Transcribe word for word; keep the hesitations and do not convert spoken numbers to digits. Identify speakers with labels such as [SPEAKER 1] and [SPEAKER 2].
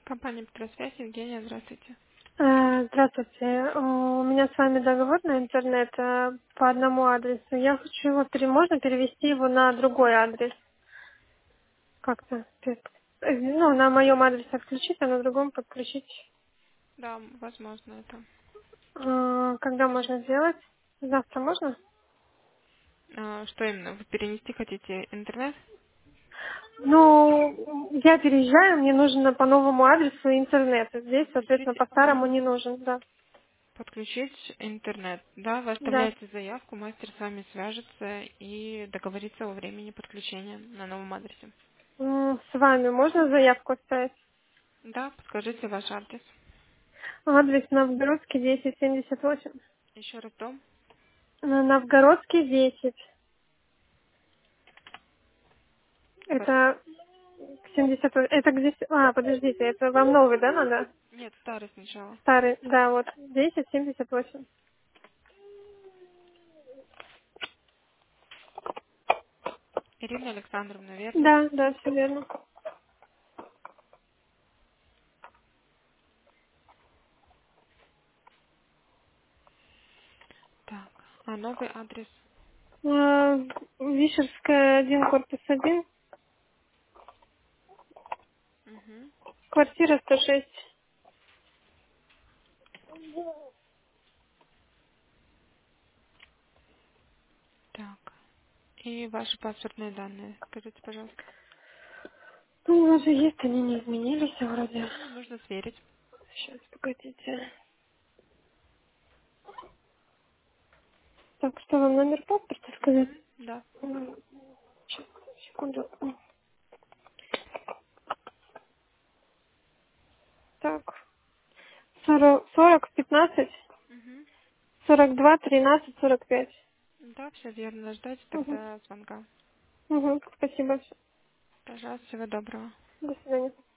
[SPEAKER 1] Компания Петросвязь, Евгения, здравствуйте.
[SPEAKER 2] Э, Здравствуйте. Э, У меня с вами договор на интернет э, по одному адресу. Я хочу его, пере- можно перевести его на другой адрес? Как-то? Пе- э, Ну, на моем адресе отключить, а на другом подключить.
[SPEAKER 1] Да, возможно, это.
[SPEAKER 2] Э, Когда можно сделать? Завтра можно?
[SPEAKER 1] А, что именно? Вы перенести хотите интернет?
[SPEAKER 2] Ну, я переезжаю, мне нужен по новому адресу интернет. Здесь,
[SPEAKER 1] Подключить,
[SPEAKER 2] соответственно, по старому не нужен, да.
[SPEAKER 1] подключить интернет. Да, вы
[SPEAKER 2] Да.
[SPEAKER 1] оставляете заявку, мастер с вами свяжется и договорится о времени подключения на новом адресе.
[SPEAKER 2] М, С вами можно заявку оставить?
[SPEAKER 1] Да, подскажите ваш адрес.
[SPEAKER 2] Адрес Новгородский десять семьдесят восемь.
[SPEAKER 1] Еще раз дом.
[SPEAKER 2] На Новгородский десять.
[SPEAKER 1] Квар-
[SPEAKER 2] Это семьдесят. Это где... А, подождите, это вам новый, да, надо?
[SPEAKER 1] Нет, старый сначала.
[SPEAKER 2] Старый, да, вот. Десять семьдесят восемь.
[SPEAKER 1] Ирина Александровна, верно?
[SPEAKER 2] Да, да, все верно.
[SPEAKER 1] Так, а новый адрес?
[SPEAKER 2] А, Вишерская, один, корпус один,
[SPEAKER 1] Угу.
[SPEAKER 2] квартира сто шесть.
[SPEAKER 1] Так, и ваши паспортные данные. Скажите, пожалуйста.
[SPEAKER 2] Ну, у нас же есть, они не изменились вроде.
[SPEAKER 1] Ну, нужно сверить.
[SPEAKER 2] Сейчас, погодите. Так, что вам номер паспорта сказать?
[SPEAKER 1] Мгм. Да.
[SPEAKER 2] М, Сейчас, секунду. Так, сорок, сорок пятнадцать,
[SPEAKER 1] Мгм.
[SPEAKER 2] сорок два тринадцать сорок пять.
[SPEAKER 1] Да, все верно. Ждайте
[SPEAKER 2] Угу.
[SPEAKER 1] тогда звонка.
[SPEAKER 2] Угу. Спасибо.
[SPEAKER 1] Пожалуйста, всего доброго.
[SPEAKER 2] До свидания.